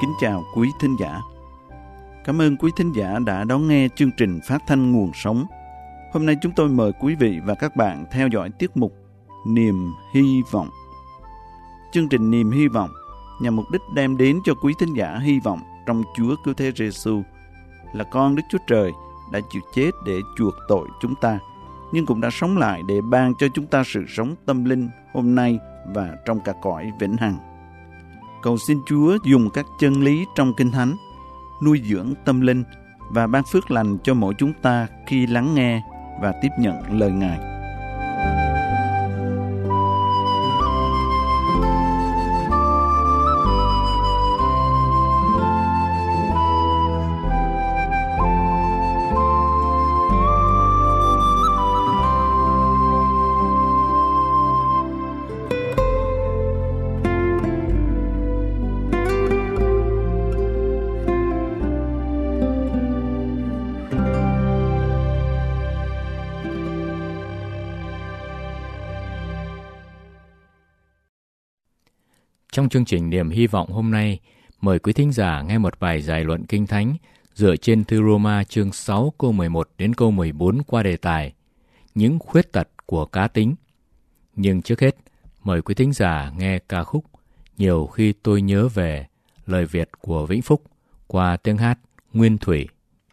kính chào quý thính giả. Cảm ơn quý thính giả đã đón nghe chương trình phát thanh Nguồn Sống. Hôm nay chúng tôi mời quý vị và các bạn theo dõi tiết mục Niềm Hy Vọng. Chương trình Niềm Hy Vọng nhằm mục đích đem đến cho quý thính giả hy vọng trong Chúa Cứu Thế Giêsu là con Đức Chúa Trời đã chịu chết để chuộc tội chúng ta, nhưng cũng đã sống lại để ban cho chúng ta sự sống tâm linh hôm nay và trong cả cõi vĩnh hằng. Cầu xin Chúa dùng các chân lý trong Kinh Thánh nuôi dưỡng tâm linh và ban phước lành cho mỗi chúng ta khi lắng nghe và tiếp nhận lời Ngài. Trong chương trình Niềm Hy Vọng hôm nay, mời quý thính giả nghe một bài giải luận Kinh Thánh dựa trên thư Roma chương 6 câu 11 đến câu 14 qua đề tài Những khuyết tật của cá tính. Nhưng trước hết, mời quý thính giả nghe ca khúc Nhiều khi tôi nhớ về, lời Việt của Vĩnh Phúc qua tiếng hát Nguyên Thủy.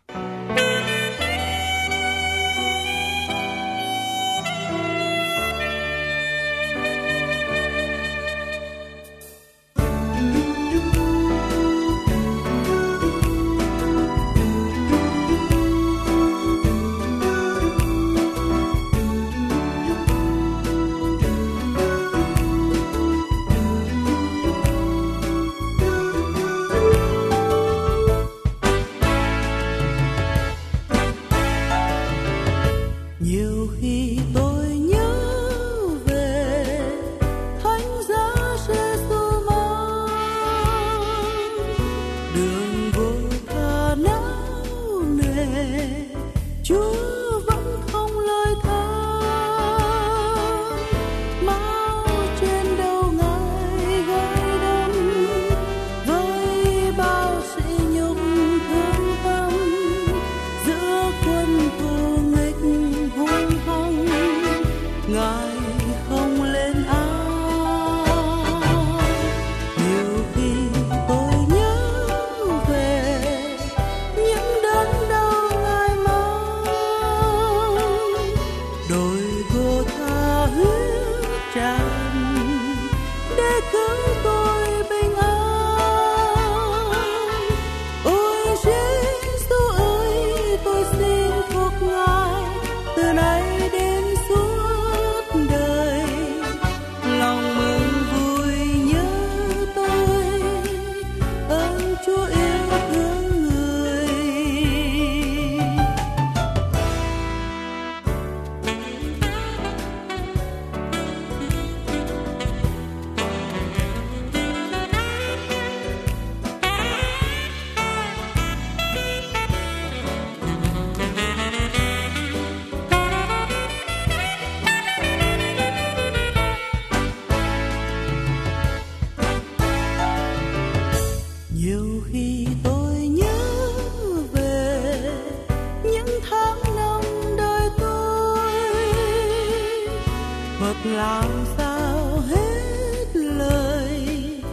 Làm sao hết lời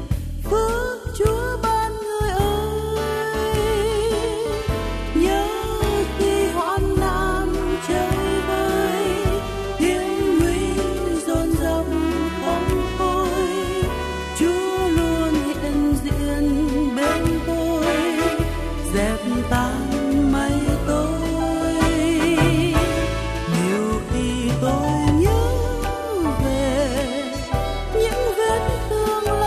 phước Chúa ban người ơi, nhớ khi hoạn nạn chơi vơi, hiểm nguy dồn dập không thôi, Chúa luôn hiện diện bên tôi, dẹp tan mây tối. Nhiều khi tôi nhớ những vết thương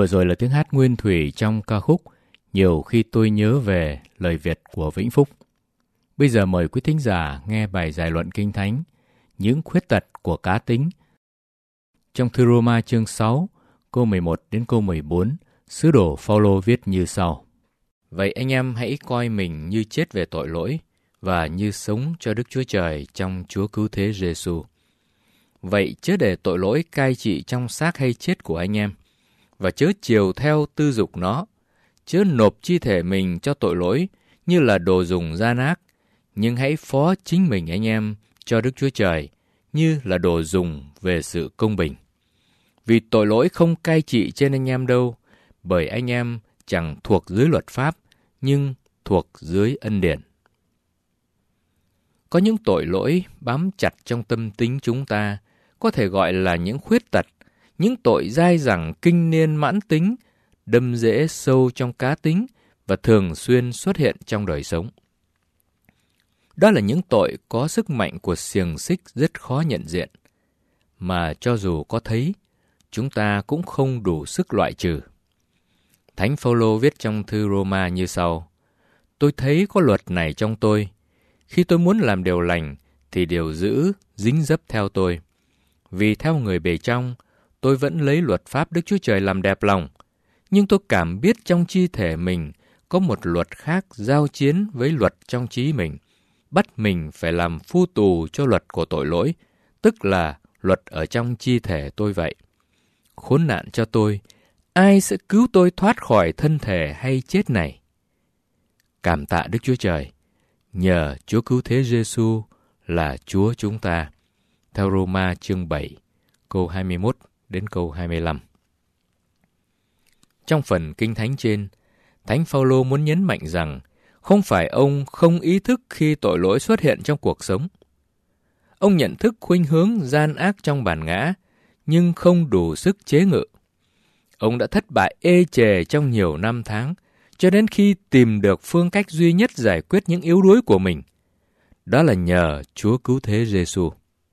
vừa rồi là tiếng hát nguyên thủy trong ca khúc Nhiều khi tôi nhớ về lời Việt của Vĩnh Phúc. Bây giờ mời quý thính giả nghe bài giải luận Kinh Thánh Những khuyết tật của cá tính. Trong thư Roma chương 6, câu 11 đến câu 14, sứ đồ Phaolô viết như sau: Vậy anh em hãy coi mình như chết về tội lỗi và như sống cho Đức Chúa Trời trong Chúa Cứu Thế Giêsu. Vậy chớ để tội lỗi cai trị trong xác hay chết của anh em, và chớ chiều theo tư dục nó, chớ nộp chi thể mình cho tội lỗi như là đồ dùng gian ác, nhưng hãy phó chính mình anh em cho Đức Chúa Trời như là đồ dùng về sự công bình. Vì tội lỗi không cai trị trên anh em đâu, bởi anh em chẳng thuộc dưới luật pháp, nhưng thuộc dưới ân điển. Có những tội lỗi bám chặt trong tâm tính chúng ta, có thể gọi là những khuyết tật, những tội dai dẳng kinh niên mãn tính, đâm rễ sâu trong cá tính và thường xuyên xuất hiện trong đời sống. Đó là những tội có sức mạnh của xiềng xích rất khó nhận diện, mà cho dù có thấy, chúng ta cũng không đủ sức loại trừ. Thánh Phaolô viết trong thư Roma như sau: Tôi thấy có luật này trong tôi, khi tôi muốn làm điều lành thì điều dữ dính dấp theo tôi. Vì theo người bề trong, tôi vẫn lấy luật pháp Đức Chúa Trời làm đẹp lòng, nhưng tôi cảm biết trong chi thể mình có một luật khác giao chiến với luật trong trí mình, bắt mình phải làm phu tù cho luật của tội lỗi, tức là luật ở trong chi thể tôi vậy. Khốn nạn cho tôi, ai sẽ cứu tôi thoát khỏi thân thể hay chết này? Cảm tạ Đức Chúa Trời, nhờ Chúa Cứu Thế Giêsu là Chúa chúng ta. Theo Roma chương 7, câu 21 đến câu 25. Trong phần Kinh Thánh trên, Thánh Phaolô muốn nhấn mạnh rằng không phải ông không ý thức khi tội lỗi xuất hiện trong cuộc sống. Ông nhận thức khuynh hướng gian ác trong bản ngã, nhưng không đủ sức chế ngự. Ông đã thất bại ê chề trong nhiều năm tháng, cho đến khi tìm được phương cách duy nhất giải quyết những yếu đuối của mình. Đó là nhờ Chúa Cứu Thế Giêsu.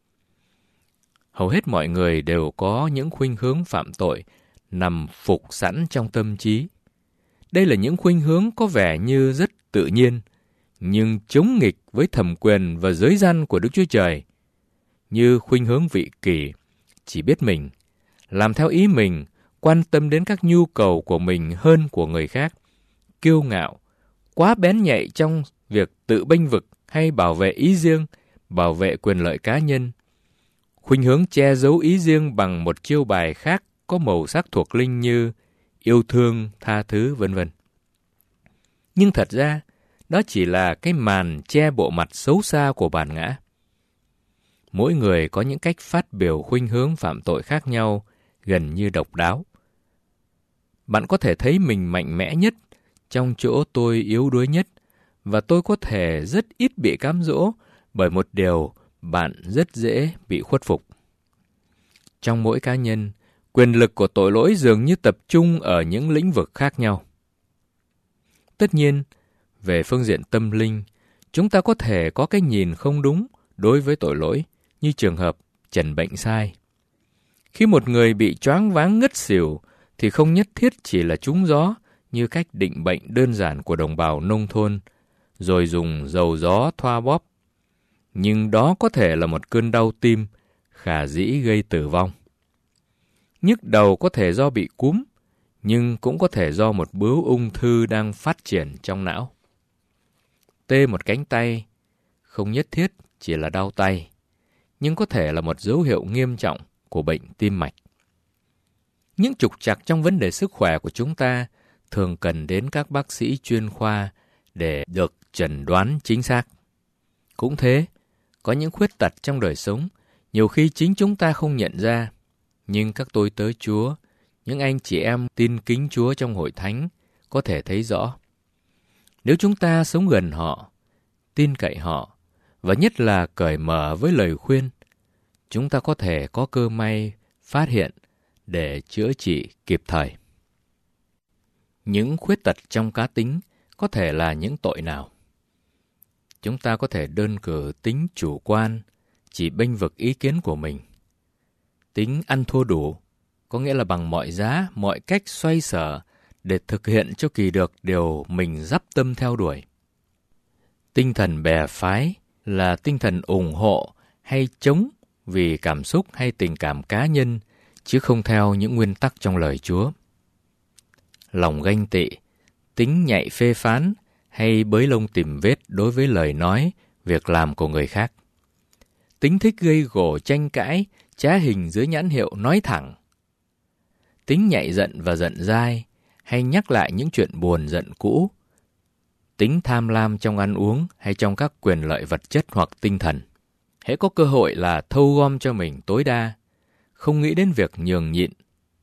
Hầu hết mọi người đều có những khuynh hướng phạm tội nằm phục sẵn trong tâm trí. Đây là những khuynh hướng có vẻ như rất tự nhiên, nhưng chống nghịch với thẩm quyền và giới răn của Đức Chúa Trời. Như khuynh hướng vị kỷ, chỉ biết mình, làm theo ý mình, quan tâm đến các nhu cầu của mình hơn của người khác, kiêu ngạo, quá bén nhạy trong việc tự bênh vực hay bảo vệ ý riêng, bảo vệ quyền lợi cá nhân. Khuynh hướng che giấu ý riêng bằng một chiêu bài khác có màu sắc thuộc linh như yêu thương, tha thứ, vân vân. Nhưng thật ra, đó chỉ là cái màn che bộ mặt xấu xa của bản ngã. Mỗi người có những cách phát biểu khuynh hướng phạm tội khác nhau, gần như độc đáo. Bạn có thể thấy mình mạnh mẽ nhất trong chỗ tôi yếu đuối nhất, và tôi có thể rất ít bị cám dỗ bởi một điều bạn rất dễ bị khuất phục. Trong mỗi cá nhân, quyền lực của tội lỗi dường như tập trung ở những lĩnh vực khác nhau. Tất nhiên, về phương diện tâm linh, chúng ta có thể có cái nhìn không đúng đối với tội lỗi, như trường hợp trần bệnh sai. Khi một người bị choáng váng ngất xỉu, thì không nhất thiết chỉ là trúng gió như cách định bệnh đơn giản của đồng bào nông thôn, rồi dùng dầu gió thoa bóp. Nhưng đó có thể là một cơn đau tim, khả dĩ gây tử vong. Nhức đầu có thể do bị cúm, nhưng cũng có thể do một bướu ung thư đang phát triển trong não. Tê một cánh tay, không nhất thiết chỉ là đau tay, nhưng có thể là một dấu hiệu nghiêm trọng của bệnh tim mạch. Những trục trặc trong vấn đề sức khỏe của chúng ta thường cần đến các bác sĩ chuyên khoa để được chẩn đoán chính xác. Cũng thế, có những khuyết tật trong đời sống, nhiều khi chính chúng ta không nhận ra, nhưng các tôi tớ Chúa, những anh chị em tin kính Chúa trong hội thánh có thể thấy rõ. Nếu chúng ta sống gần họ, tin cậy họ, và nhất là cởi mở với lời khuyên, chúng ta có thể có cơ may phát hiện để chữa trị kịp thời. Những khuyết tật trong cá tính có thể là những tội nào? Chúng ta có thể đơn cử tính chủ quan, chỉ bênh vực ý kiến của mình, tính ăn thua đủ, có nghĩa là bằng mọi giá, mọi cách xoay sở để thực hiện cho kỳ được điều mình dắp tâm theo đuổi. Tinh thần bè phái là tinh thần ủng hộ hay chống vì cảm xúc hay tình cảm cá nhân, chứ không theo những nguyên tắc trong lời Chúa. Lòng ganh tị, tính nhạy phê phán hay bới lông tìm vết đối với lời nói, việc làm của người khác. Tính thích gây gổ tranh cãi, trá hình dưới nhãn hiệu nói thẳng. Tính nhạy giận và giận dai, hay nhắc lại những chuyện buồn giận cũ. Tính tham lam trong ăn uống hay trong các quyền lợi vật chất hoặc tinh thần. Hễ có cơ hội là thâu gom cho mình tối đa, không nghĩ đến việc nhường nhịn.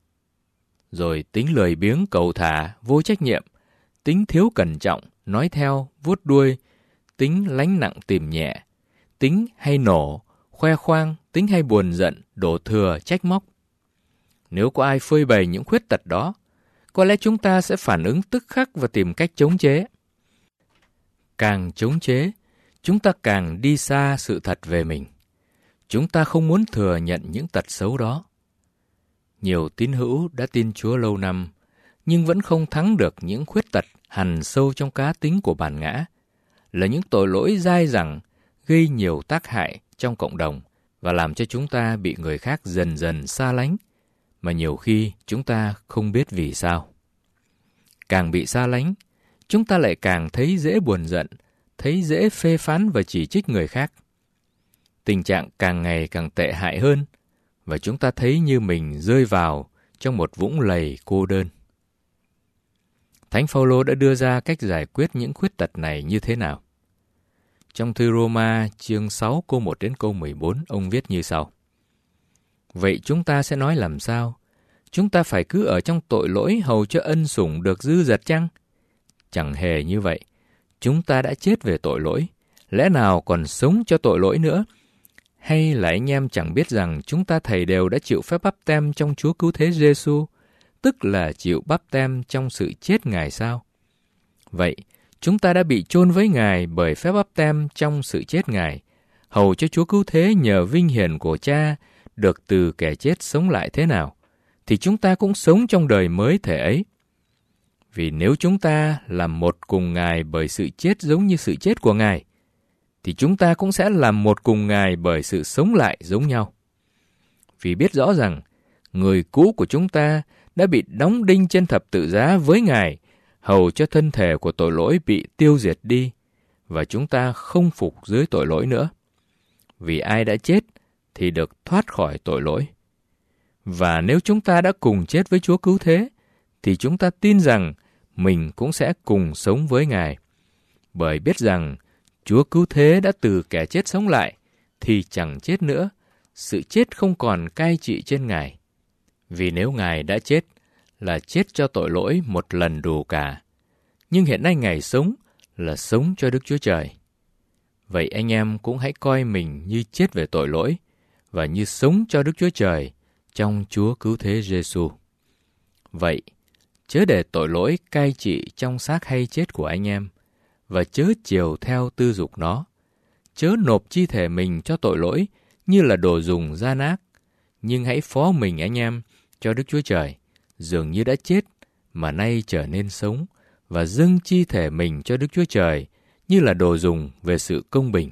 Rồi tính lười biếng cầu thả, vô trách nhiệm, tính thiếu cẩn trọng, nói theo, vuốt đuôi, tính lánh nặng tìm nhẹ, tính hay nổ, khoe khoang, tính hay buồn giận, đổ thừa, trách móc. Nếu có ai phơi bày những khuyết tật đó, có lẽ chúng ta sẽ phản ứng tức khắc và tìm cách chống chế. Càng chống chế, chúng ta càng đi xa sự thật về mình. Chúng ta không muốn thừa nhận những tật xấu đó. Nhiều tín hữu đã tin Chúa lâu năm, nhưng vẫn không thắng được những khuyết tật hằn sâu trong cá tính của bản ngã, là những tội lỗi dai dẳng, gây nhiều tác hại trong cộng đồng và làm cho chúng ta bị người khác dần dần xa lánh, mà nhiều khi chúng ta không biết vì sao. Càng bị xa lánh, chúng ta lại càng thấy dễ buồn giận, thấy dễ phê phán và chỉ trích người khác. Tình trạng càng ngày càng tệ hại hơn, và chúng ta thấy như mình rơi vào trong một vũng lầy cô đơn. Thánh Phaolô đã đưa ra cách giải quyết những khuyết tật này như thế nào? Trong thư Roma chương 6 câu 1 đến câu 14, ông viết như sau. Vậy chúng ta sẽ nói làm sao? Chúng ta phải cứ ở trong tội lỗi hầu cho ân sủng được dư dật chăng? Chẳng hề như vậy. Chúng ta đã chết về tội lỗi. Lẽ nào còn sống cho tội lỗi nữa? Hay là anh em chẳng biết rằng chúng ta thầy đều đã chịu phép báp têm trong Chúa Cứu Thế Giêsu, tức là chịu báp têm trong sự chết Ngài sao? Vậy, chúng ta đã bị chôn với Ngài bởi phép báp têm trong sự chết Ngài, hầu cho Chúa Cứu Thế nhờ vinh hiển của Cha được từ kẻ chết sống lại thế nào, thì chúng ta cũng sống trong đời mới thể ấy. Vì nếu chúng ta làm một cùng Ngài bởi sự chết giống như sự chết của Ngài, thì chúng ta cũng sẽ làm một cùng Ngài bởi sự sống lại giống nhau. Vì biết rõ rằng, người cũ của chúng ta đã bị đóng đinh trên thập tự giá với Ngài, hầu cho thân thể của tội lỗi bị tiêu diệt đi, và chúng ta không phục dưới tội lỗi nữa. Vì ai đã chết thì được thoát khỏi tội lỗi. Và nếu chúng ta đã cùng chết với Chúa Cứu Thế, thì chúng ta tin rằng mình cũng sẽ cùng sống với Ngài. Bởi biết rằng Chúa Cứu Thế đã từ kẻ chết sống lại, thì chẳng chết nữa, sự chết không còn cai trị trên Ngài. Vì nếu Ngài đã chết, là chết cho tội lỗi một lần đủ cả. Nhưng hiện nay Ngài sống là sống cho Đức Chúa Trời. Vậy anh em cũng hãy coi mình như chết về tội lỗi, và như sống cho Đức Chúa Trời trong Chúa Cứu Thế Giêsu. Vậy, chớ để tội lỗi cai trị trong xác hay chết của anh em, và chớ chiều theo tư dục nó. Chớ nộp chi thể mình cho tội lỗi như là đồ dùng gian ác, nhưng hãy phó mình anh em cho Đức Chúa Trời, dường như đã chết mà nay trở nên sống, và dâng chi thể mình cho Đức Chúa Trời như là đồ dùng về sự công bình.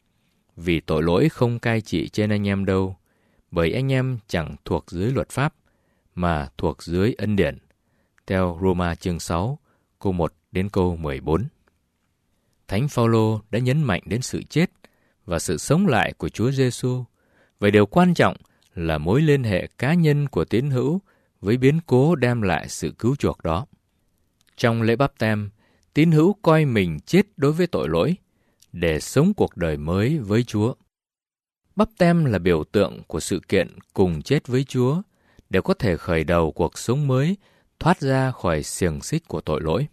Vì tội lỗi không cai trị trên anh em đâu, bởi anh em chẳng thuộc dưới luật pháp, mà thuộc dưới ân điển. Theo Roma chương 6, câu 1 đến câu 14. Thánh Phaolô đã nhấn mạnh đến sự chết và sự sống lại của Chúa Giêsu. Vậy điều quan trọng là mối liên hệ cá nhân của tín hữu với biến cố đem lại sự cứu chuộc đó. Trong lễ báp têm, tín hữu coi mình chết đối với tội lỗi để sống cuộc đời mới với Chúa. Báp têm là biểu tượng của sự kiện cùng chết với Chúa để có thể khởi đầu cuộc sống mới, thoát ra khỏi xiềng xích của tội lỗi.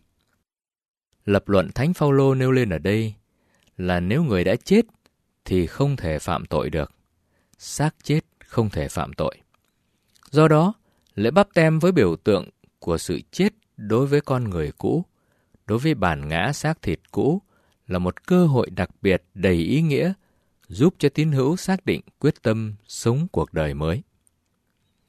Lập luận Thánh Phaolô nêu lên ở đây là nếu người đã chết thì không thể phạm tội được. Xác chết không thể phạm tội. Do đó, lễ báp têm với biểu tượng của sự chết đối với con người cũ, đối với bản ngã xác thịt cũ, là một cơ hội đặc biệt đầy ý nghĩa, giúp cho tín hữu xác định quyết tâm sống cuộc đời mới.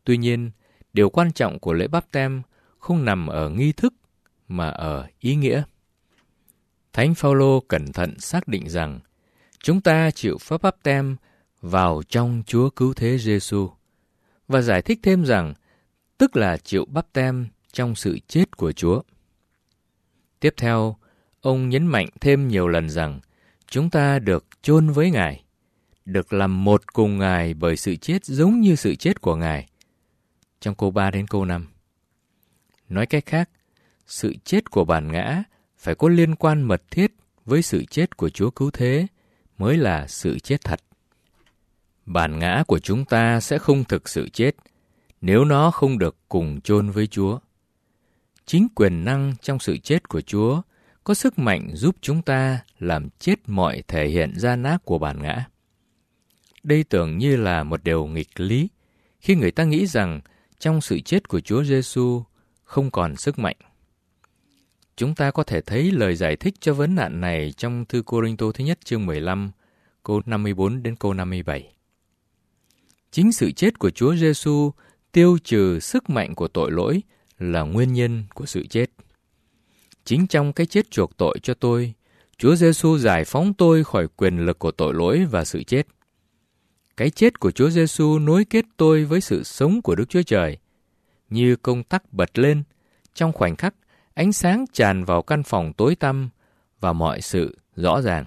Tuy nhiên, điều quan trọng của lễ báp têm không nằm ở nghi thức mà ở ý nghĩa. Thánh Phaolô cẩn thận xác định rằng chúng ta chịu phép báp têm vào trong Chúa Cứu Thế Giêsu và giải thích thêm rằng tức là chịu báp têm trong sự chết của Chúa. Tiếp theo, ông nhấn mạnh thêm nhiều lần rằng chúng ta được chôn với Ngài, được làm một cùng Ngài bởi sự chết giống như sự chết của Ngài, trong câu 3 đến câu 5. Nói cách khác, sự chết của bản ngã phải có liên quan mật thiết với sự chết của Chúa Cứu Thế mới là sự chết thật. Bản ngã của chúng ta sẽ không thực sự chết nếu nó không được cùng chôn với Chúa. Chính quyền năng trong sự chết của Chúa có sức mạnh giúp chúng ta làm chết mọi thể hiện gian ác của bản ngã. Đây tưởng như là một điều nghịch lý khi người ta nghĩ rằng trong sự chết của Chúa Giêsu không còn sức mạnh. Chúng ta có thể thấy lời giải thích cho vấn nạn này trong thư Cô-rinh-tô thứ nhất chương 15, câu 54 đến câu 57. Chính sự chết của Chúa Giêsu tiêu trừ sức mạnh của tội lỗi là nguyên nhân của sự chết. Chính trong cái chết chuộc tội cho tôi, Chúa Giêsu giải phóng tôi khỏi quyền lực của tội lỗi và sự chết. Cái chết của Chúa Giêsu nối kết tôi với sự sống của Đức Chúa Trời. Như công tắc bật lên, trong khoảnh khắc, ánh sáng tràn vào căn phòng tối tăm và mọi sự rõ ràng.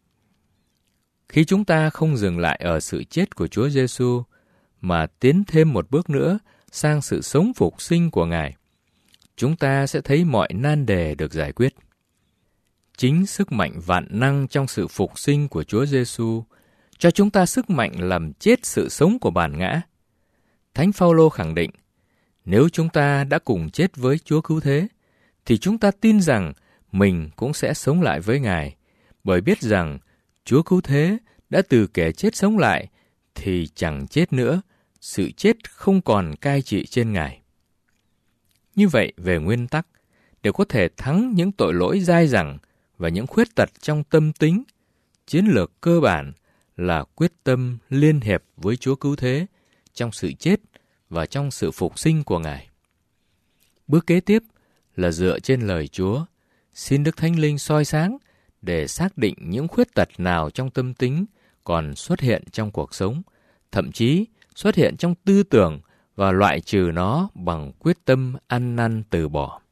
Khi chúng ta không dừng lại ở sự chết của Chúa Giêsu mà tiến thêm một bước nữa sang sự sống phục sinh của Ngài, chúng ta sẽ thấy mọi nan đề được giải quyết. Chính sức mạnh vạn năng trong sự phục sinh của Chúa Giêsu cho chúng ta sức mạnh làm chết sự sống của bản ngã. Thánh Phaolô khẳng định, nếu chúng ta đã cùng chết với Chúa Cứu Thế, thì chúng ta tin rằng mình cũng sẽ sống lại với Ngài, bởi biết rằng Chúa Cứu Thế đã từ kẻ chết sống lại, thì chẳng chết nữa, sự chết không còn cai trị trên Ngài. Như vậy, về nguyên tắc, để có thể thắng những tội lỗi dai dẳng và những khuyết tật trong tâm tính, chiến lược cơ bản là quyết tâm liên hiệp với Chúa Cứu Thế trong sự chết và trong sự phục sinh của Ngài. Bước kế tiếp là dựa trên lời Chúa, xin Đức Thánh Linh soi sáng để xác định những khuyết tật nào trong tâm tính còn xuất hiện trong cuộc sống, thậm chí xuất hiện trong tư tưởng và loại trừ nó bằng quyết tâm ăn năn từ bỏ.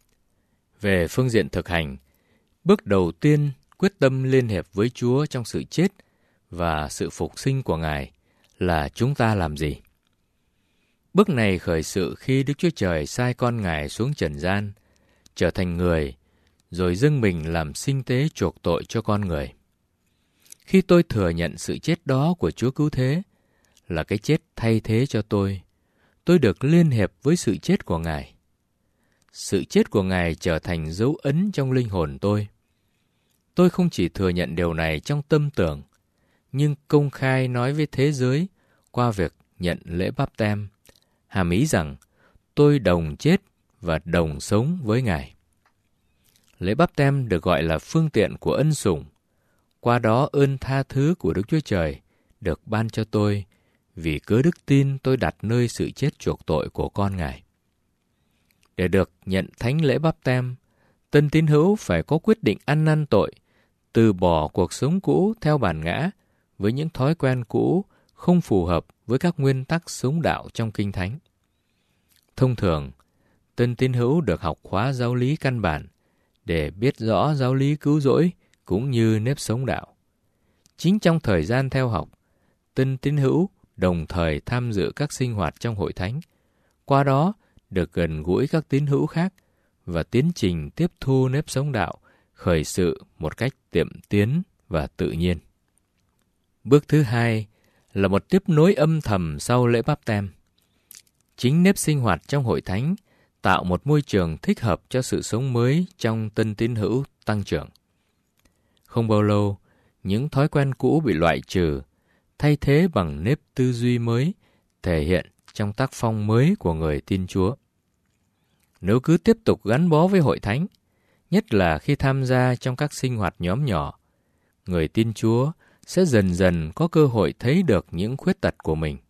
Về phương diện thực hành, bước đầu tiên quyết tâm liên hiệp với Chúa trong sự chết và sự phục sinh của Ngài là chúng ta làm gì? Bước này khởi sự khi Đức Chúa Trời sai con Ngài xuống trần gian, trở thành người, rồi dâng mình làm sinh tế chuộc tội cho con người. Khi tôi thừa nhận sự chết đó của Chúa Cứu Thế, là cái chết thay thế cho tôi được liên hiệp với sự chết của Ngài. Sự chết của Ngài trở thành dấu ấn trong linh hồn tôi. Tôi không chỉ thừa nhận điều này trong tâm tưởng, nhưng công khai nói với thế giới qua việc nhận lễ báp têm, hàm ý rằng tôi đồng chết và đồng sống với Ngài. Lễ báp têm được gọi là phương tiện của ân sủng. Qua đó ơn tha thứ của Đức Chúa Trời được ban cho tôi, vì cớ đức tin tôi đặt nơi sự chết chuộc tội của con Ngài. Để được nhận thánh lễ báp têm, tân tín hữu phải có quyết định ăn năn tội, từ bỏ cuộc sống cũ theo bản ngã với những thói quen cũ không phù hợp với các nguyên tắc sống đạo trong Kinh Thánh. Thông thường, tân tín hữu được học khóa giáo lý căn bản để biết rõ giáo lý cứu rỗi cũng như nếp sống đạo. Chính trong thời gian theo học, tân tín hữu đồng thời tham dự các sinh hoạt trong hội thánh, qua đó được gần gũi các tín hữu khác và tiến trình tiếp thu nếp sống đạo khởi sự một cách tiệm tiến và tự nhiên. Bước thứ hai là một tiếp nối âm thầm sau lễ báp têm. Chính nếp sinh hoạt trong hội thánh tạo một môi trường thích hợp cho sự sống mới trong tân tín hữu tăng trưởng. Không bao lâu, những thói quen cũ bị loại trừ, thay thế bằng nếp tư duy mới, thể hiện trong tác phong mới của người tin Chúa. Nếu cứ tiếp tục gắn bó với hội thánh, nhất là khi tham gia trong các sinh hoạt nhóm nhỏ, người tin Chúa sẽ dần dần có cơ hội thấy được những khuyết tật của mình,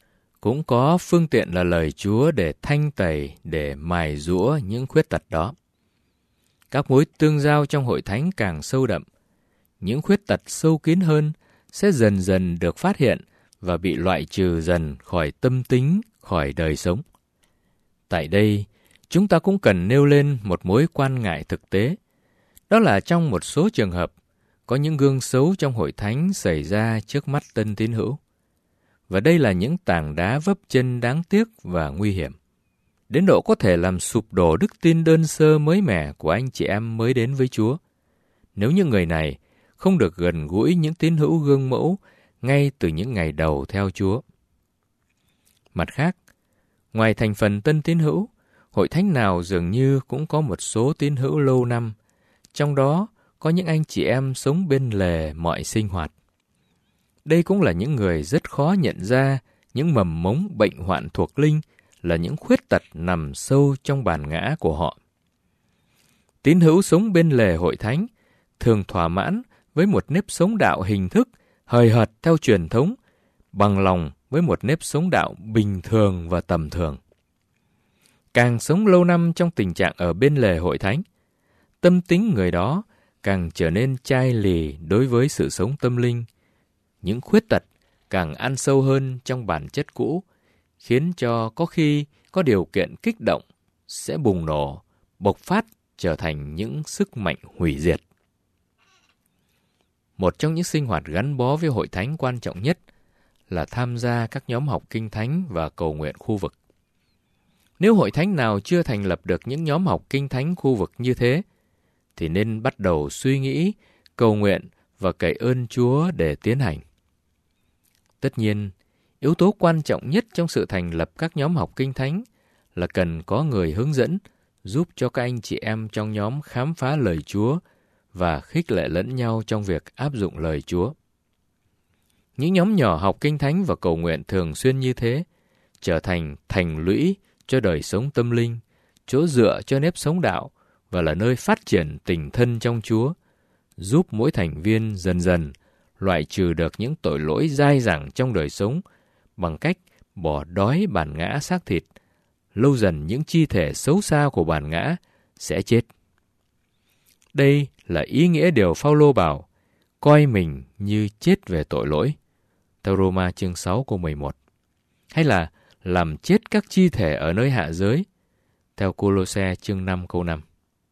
cũng có phương tiện là lời Chúa để thanh tẩy, để mài giũa những khuyết tật đó. Các mối tương giao trong hội thánh càng sâu đậm, những khuyết tật sâu kín hơn sẽ dần dần được phát hiện và bị loại trừ dần khỏi tâm tính, khỏi đời sống. Tại đây, chúng ta cũng cần nêu lên một mối quan ngại thực tế. Đó là trong một số trường hợp, có những gương xấu trong hội thánh xảy ra trước mắt tân tín hữu. Và đây là những tảng đá vấp chân đáng tiếc và nguy hiểm, đến độ có thể làm sụp đổ đức tin đơn sơ mới mẻ của anh chị em mới đến với Chúa, nếu như người này không được gần gũi những tín hữu gương mẫu ngay từ những ngày đầu theo Chúa. Mặt khác, ngoài thành phần tân tín hữu, hội thánh nào dường như cũng có một số tín hữu lâu năm, trong đó có những anh chị em sống bên lề mọi sinh hoạt. Đây cũng là những người rất khó nhận ra những mầm mống bệnh hoạn thuộc linh, là những khuyết tật nằm sâu trong bản ngã của họ. Tín hữu sống bên lề hội thánh thường thỏa mãn với một nếp sống đạo hình thức, hời hợt theo truyền thống, bằng lòng với một nếp sống đạo bình thường và tầm thường. Càng sống lâu năm trong tình trạng ở bên lề hội thánh, tâm tính người đó càng trở nên chai lì đối với sự sống tâm linh. Những khuyết tật càng ăn sâu hơn trong bản chất cũ, khiến cho có khi có điều kiện kích động sẽ bùng nổ, bộc phát trở thành những sức mạnh hủy diệt. Một trong những sinh hoạt gắn bó với hội thánh quan trọng nhất là tham gia các nhóm học kinh thánh và cầu nguyện khu vực. Nếu hội thánh nào chưa thành lập được những nhóm học kinh thánh khu vực như thế, thì nên bắt đầu suy nghĩ, cầu nguyện và cậy ơn Chúa để tiến hành. Tất nhiên, yếu tố quan trọng nhất trong sự thành lập các nhóm học kinh thánh là cần có người hướng dẫn, giúp cho các anh chị em trong nhóm khám phá lời Chúa và khích lệ lẫn nhau trong việc áp dụng lời Chúa. Những nhóm nhỏ học kinh thánh và cầu nguyện thường xuyên như thế trở thành thành lũy cho đời sống tâm linh, chỗ dựa cho nếp sống đạo và là nơi phát triển tình thân trong Chúa, giúp mỗi thành viên dần dần loại trừ được những tội lỗi dai dẳng trong đời sống bằng cách bỏ đói bản ngã xác thịt. Lâu dần những chi thể xấu xa của bản ngã sẽ chết. Đây là ý nghĩa điều Phao-lô bảo, coi mình như chết về tội lỗi, theo Roma chương 6 câu 11. Hay là làm chết các chi thể ở nơi hạ giới, theo Cô-lô-se chương 5 câu 5.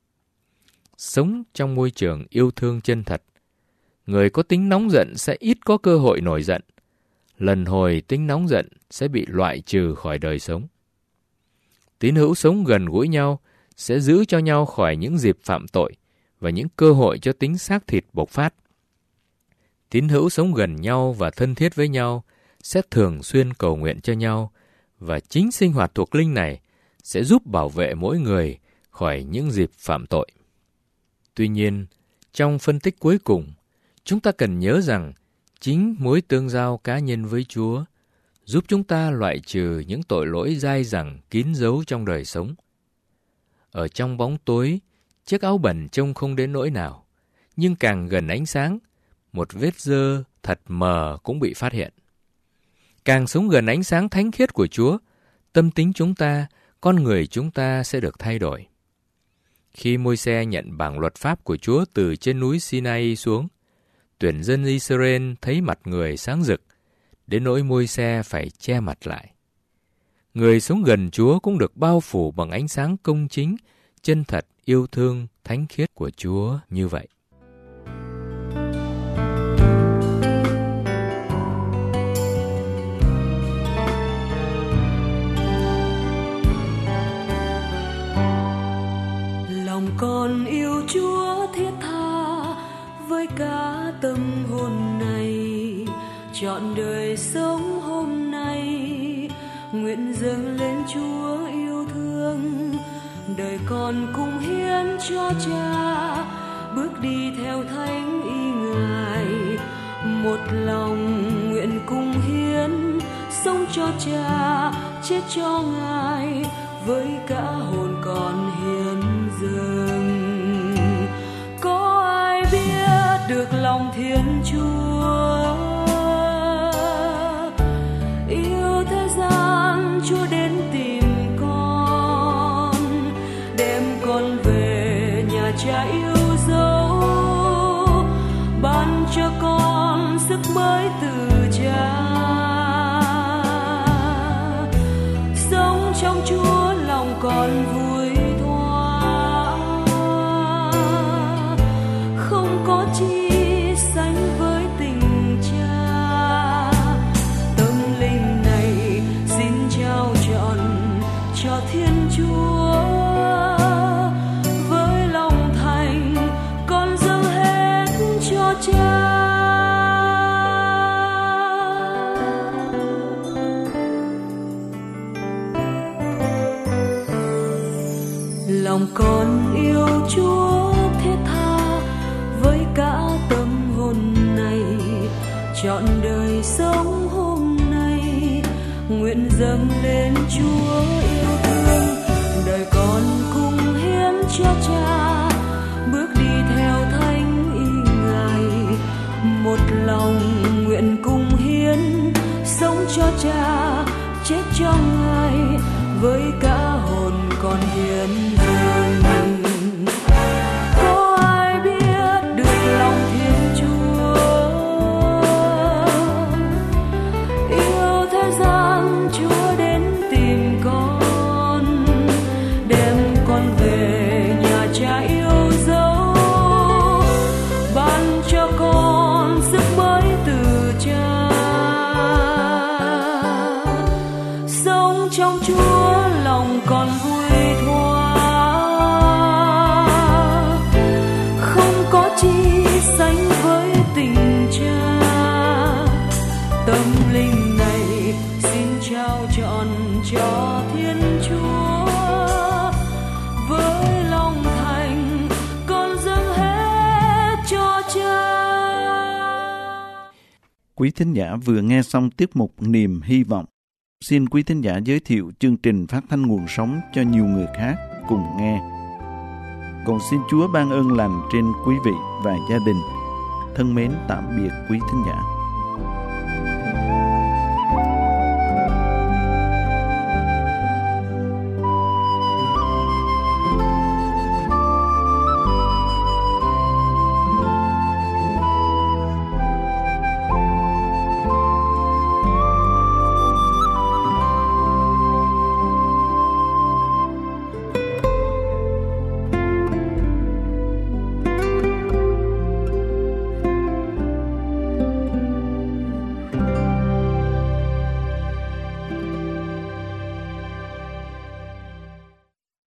Sống trong môi trường yêu thương chân thật, người có tính nóng giận sẽ ít có cơ hội nổi giận. Lần hồi tính nóng giận sẽ bị loại trừ khỏi đời sống. Tín hữu sống gần gũi nhau sẽ giữ cho nhau khỏi những dịp phạm tội và những cơ hội cho tính xác thịt bộc phát. Tín hữu sống gần nhau và thân thiết với nhau sẽ thường xuyên cầu nguyện cho nhau, và chính sinh hoạt thuộc linh này sẽ giúp bảo vệ mỗi người khỏi những dịp phạm tội. Tuy nhiên, trong phân tích cuối cùng, chúng ta cần nhớ rằng chính mối tương giao cá nhân với Chúa giúp chúng ta loại trừ những tội lỗi dai dẳng kín dấu trong đời sống. Ở trong bóng tối, chiếc áo bẩn trông không đến nỗi nào, nhưng càng gần ánh sáng, một vết dơ thật mờ cũng bị phát hiện. Càng sống gần ánh sáng thánh khiết của Chúa, tâm tính chúng ta, con người chúng ta sẽ được thay đổi. Khi Môi-se nhận bảng luật pháp của Chúa từ trên núi Sinai xuống, tuyển dân Israel thấy mặt người sáng rực, đến nỗi Môi-se phải che mặt lại. Người sống gần Chúa cũng được bao phủ bằng ánh sáng công chính, chân thật, yêu thương, thánh khiết của Chúa như vậy. Lòng con yêu Chúa thiết tha với cả tâm hồn này, trọn đời sống hôm nay nguyện dâng lên Chúa yêu thương. Đời con cùng hiến cho Cha, bước đi theo thánh ý Ngài. Một lòng nguyện cùng hiến, sống cho Cha, chết cho Ngài, với cả hồn còn hiến dâng. Có ai biết được lòng Thiên Chúa, yêu thế gian con về nhà cha yêu dấu, ban cho con sức mới từ cha. Sống trong Chúa lòng con vui thoa, không có chi sánh với tình cha. Tâm linh này xin trao trọn cho Thiên Chúa, với lòng thành con dâng hết cho cha. Lòng con yêu Chúa thiết tha với cả tâm hồn này, trọn đời sống hôm nay nguyện dâng lên Chúa yêu thương. Đời con cùng hiến cho cha, bước đi theo thánh ý Ngài. Một lòng nguyện cùng hiến, sống cho cha, chết cho Ngài, với cả hồn con hiến dâng. Có ai biết được lòng Thiên Chúa, yêu thế gian Chúa đến tìm con, đem con về nhà cha yêu dấu, ban cho con sức mới từ cha. Sống trong Chúa lòng con vui thoa, không có chi sánh với tình cha. Tâm linh này xin trao trọn cho Thiên Chúa, với lòng thành con dâng hết cho cha. Quý thính giả vừa nghe xong tiết mục Niềm Hy Vọng. Xin quý thính giả giới thiệu chương trình phát thanh nguồn sống cho nhiều người khác cùng nghe. Còn xin Chúa ban ơn lành trên quý vị và gia đình. Thân mến tạm biệt quý thính giả.